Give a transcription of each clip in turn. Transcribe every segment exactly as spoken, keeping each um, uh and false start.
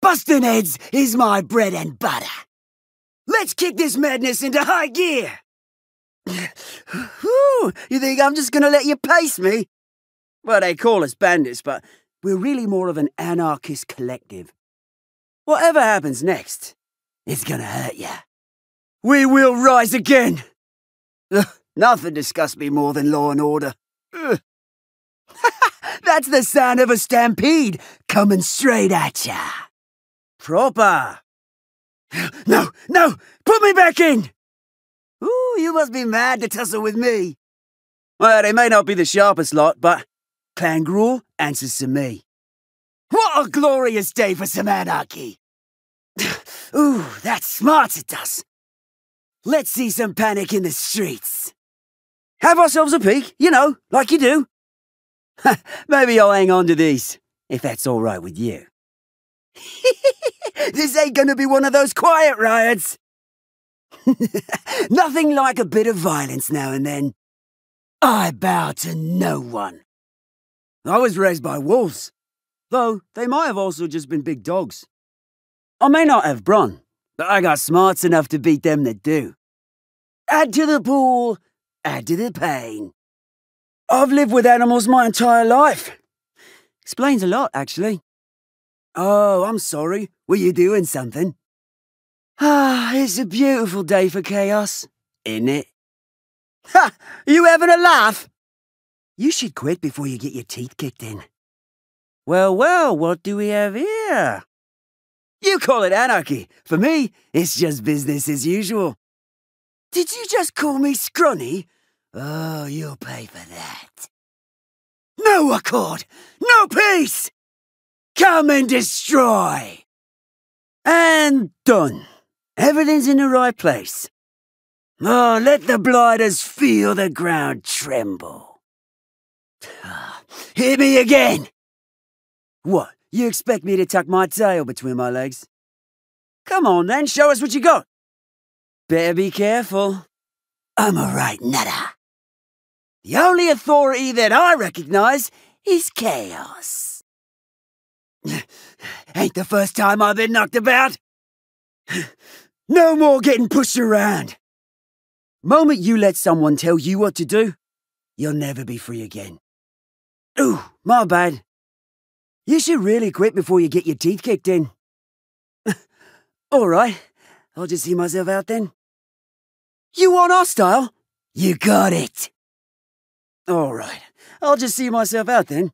Busting heads is my bread and butter. Let's kick this madness into high gear. Whew, you think I'm just gonna let you pace me? Well, they call us bandits, but we're really more of an anarchist collective. Whatever happens next, it's gonna hurt ya. We will rise again. Ugh, nothing disgusts me more than law and order. Ugh. That's the sound of a stampede coming straight at ya. Proper. No, no, put me back in. Ooh, you must be mad to tussle with me. Well, they may not be the sharpest lot, but Clan Gruul answers to me. What a glorious day for some anarchy. Ooh, that smarts it does. Let's see some panic in the streets. Have ourselves a peek, you know, like you do. Maybe I'll hang on to these, if that's all right with you. This ain't gonna be one of those quiet riots. Nothing like a bit of violence now and then. I bow to no one. I was raised by wolves, though they might have also just been big dogs. I may not have brawn, but I got smarts enough to beat them that do. Add to the pool, add to the pain. I've lived with animals my entire life. Explains a lot, actually. Oh, I'm sorry. Were you doing something? Ah, it's a beautiful day for chaos, isn't it? Ha! You having a laugh? You should quit before you get your teeth kicked in. Well, well, what do we have here? You call it anarchy. For me, it's just business as usual. Did you just call me scrawny? Oh, you'll pay for that. No accord! No peace! Come and destroy! And done. Everything's in the right place. Oh, let the blighters feel the ground tremble. Hit me again! What, you expect me to tuck my tail between my legs? Come on then, show us what you got. Better be careful. I'm a right nutter. The only authority that I recognize is chaos. Ain't the first time I've been knocked about. No more getting pushed around. Moment you let someone tell you what to do, you'll never be free again. Ooh, my bad. You should really quit before you get your teeth kicked in. All right, I'll just see myself out then. You want hostile? You got it. All right, I'll just see myself out then.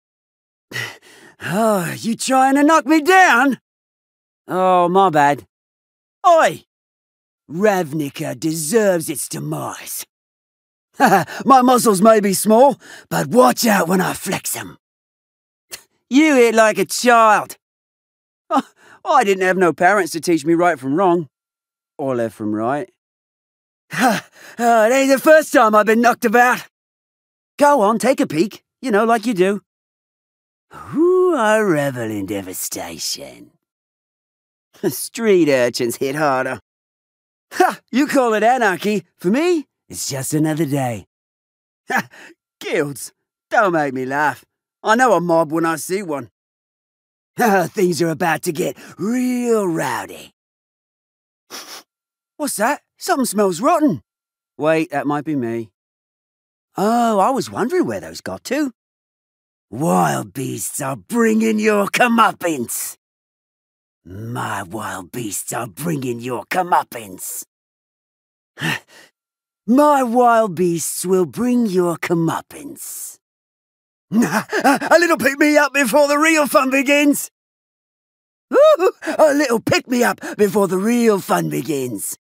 Oh, you trying to knock me down? Oh, my bad. Oi! Ravnica deserves its demise. My muscles may be small, but watch out when I flex them. You hit like a child. Oh, I didn't have no parents to teach me right from wrong. Or left from right. Oh, it ain't the first time I've been knocked about. Go on, take a peek. You know, like you do. Ooh, I revel in devastation. Street urchins hit harder. Ha! You call it anarchy. For me, it's just another day. Ha! Guilds, don't make me laugh. I know a mob when I see one. Ha! Things are about to get real rowdy. What's that? Something smells rotten. Wait, that might be me. Oh, I was wondering where those got to. Wild beasts are bringing your comeuppance. My wild beasts are bringing your comeuppance. My wild beasts will bring your comeuppance. A little pick-me-up before the real fun begins. Ooh, a little pick-me-up before the real fun begins.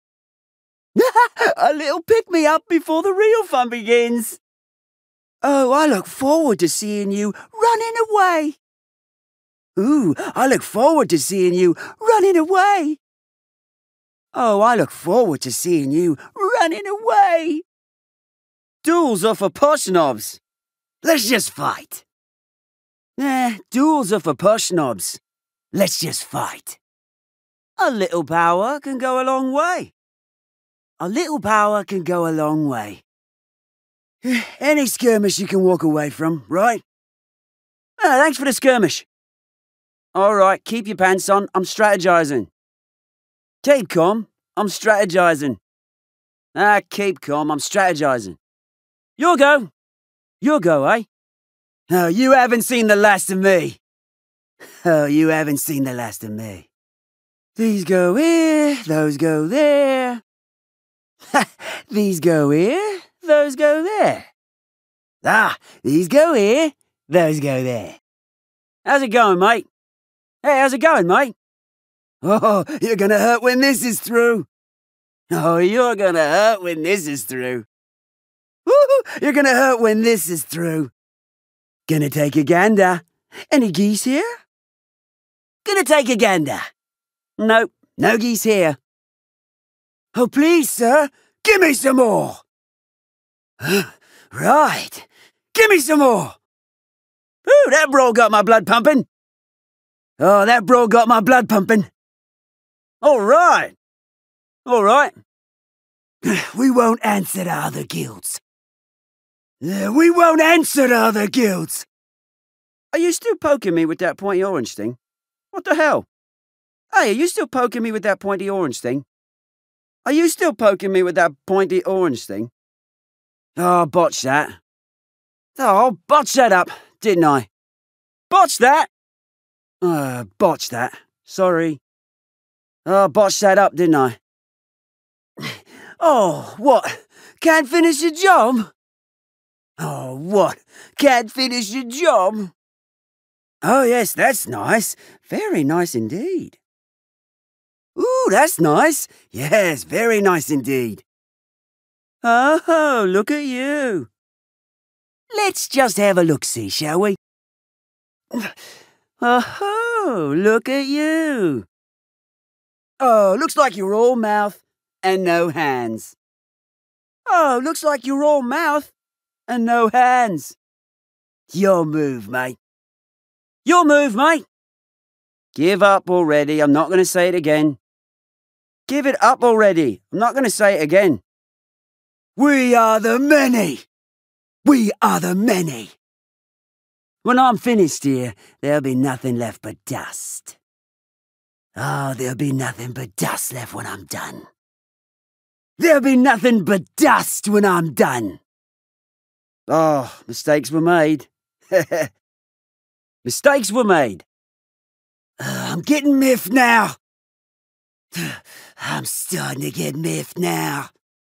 A little pick-me-up before the real fun begins. Oh, I look forward to seeing you running away. Ooh, I look forward to seeing you running away. Oh, I look forward to seeing you running away. Duels are for posh knobs. Let's just fight. Eh, duels are for posh knobs. Let's just fight. A little power can go a long way. A little power can go a long way. Any skirmish you can walk away from, right? Ah, thanks for the skirmish. All right, keep your pants on. I'm strategizing. Keep calm. I'm strategizing. Ah, keep calm. I'm strategizing. You'll go. You'll go, eh? Oh, you haven't seen the last of me. Oh, you haven't seen the last of me. These go here, those go there. These go here, those go there. Ah, these go here, those go there. How's it going, mate? Hey, how's it going, mate? Oh, you're gonna hurt when this is through. Oh, you're gonna hurt when this is through. Woo, you're gonna hurt when this is through. Gonna take a gander. Any geese here? Gonna take a gander. Nope, no geese here. Oh, please, sir, give me some more. Right, give me some more. Ooh, that brawl got my blood pumping. Oh, that brawl got my blood pumping. All right. All right. We won't answer to other guilds. We won't answer to other guilds. Are you still poking me with that pointy orange thing? What the hell? Hey, are you still poking me with that pointy orange thing? Are you still poking me with that pointy orange thing? Oh, botch that. Oh, botch that up, didn't I? Botch that! Uh, botch that. Sorry. Oh, botched that up, didn't I? Oh, what? Can't finish your job? Oh, what? Can't finish your job? Oh, yes, that's nice. Very nice indeed. Ooh, that's nice. Yes, very nice indeed. Oh, look at you. Let's just have a look-see, shall we? Oh, look at you. Oh, looks like you're all mouth and no hands. Oh, looks like you're all mouth and no hands. Your move, mate. Your move, mate. Give up already. I'm not going to say it again. Give it up already. I'm not going to say it again. We are the many. We are the many. When I'm finished here, there'll be nothing left but dust. Oh, there'll be nothing but dust left when I'm done. There'll be nothing but dust when I'm done. Oh, mistakes were made. Mistakes were made. Uh, I'm getting miffed now. I'm starting to get miffed now.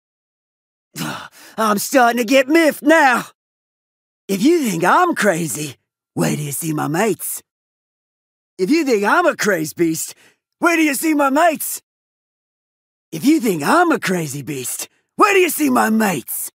I'm starting to get miffed now. If you think I'm crazy, wait till you see my mates. If you think I'm a crazy beast, wait till you see my mates. If you think I'm a crazy beast, wait till you see my mates.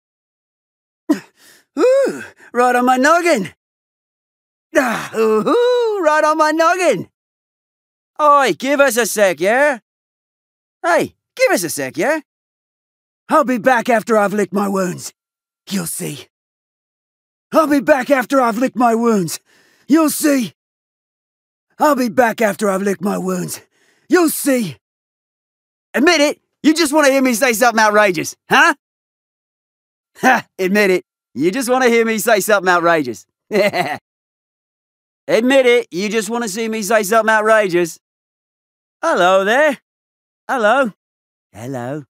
Ooh, right on my noggin. Ah, ooh, right on my noggin. Oi, give us a sec, yeah? Hey, give us a sec, yeah? I'll be back after I've licked my wounds. You'll see. I'll be back after I've licked my wounds. You'll see. I'll be back after I've licked my wounds. You'll see. Admit it, you just want to hear me say something outrageous, huh? Ha, admit it, you just want to hear me say something outrageous. Admit it, you just want to see me say something outrageous. Hello there. Hello. Hello.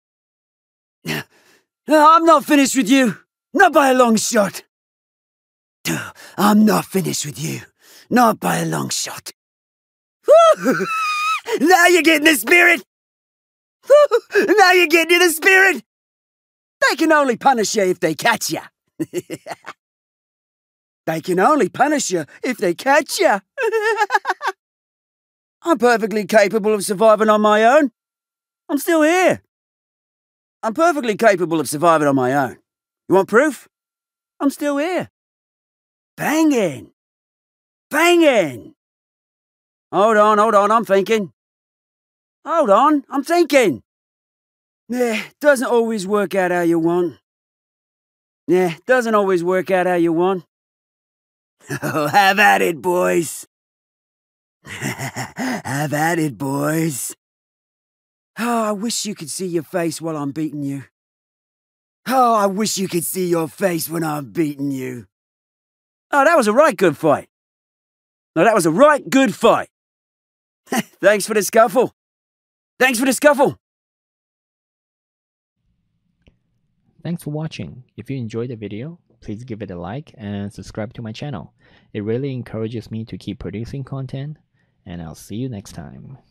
I'm not finished with you. Not by a long shot. I'm not finished with you. Not by a long shot. Now you're getting the spirit. Now you're getting the spirit. They can only punish you if they catch you. They can only punish you if they catch you. I'm perfectly capable of surviving on my own. I'm still here. I'm perfectly capable of surviving on my own. You want proof? I'm still here. Banging. Banging. Hold on, hold on, I'm thinking. Hold on, I'm thinking. Yeah, doesn't always work out how you want. Yeah, doesn't always work out how you want. Oh, have at it, boys. Have at it, boys. Oh, I wish you could see your face while I'm beating you. Oh, I wish you could see your face when I'm beating you. Oh, that was a right good fight. No, that was a right good fight. Thanks for the scuffle. Thanks for the scuffle. Thanks for watching. If you enjoyed the video, please give it a like and subscribe to my channel. It really encourages me to keep producing content, and I'll see you next time.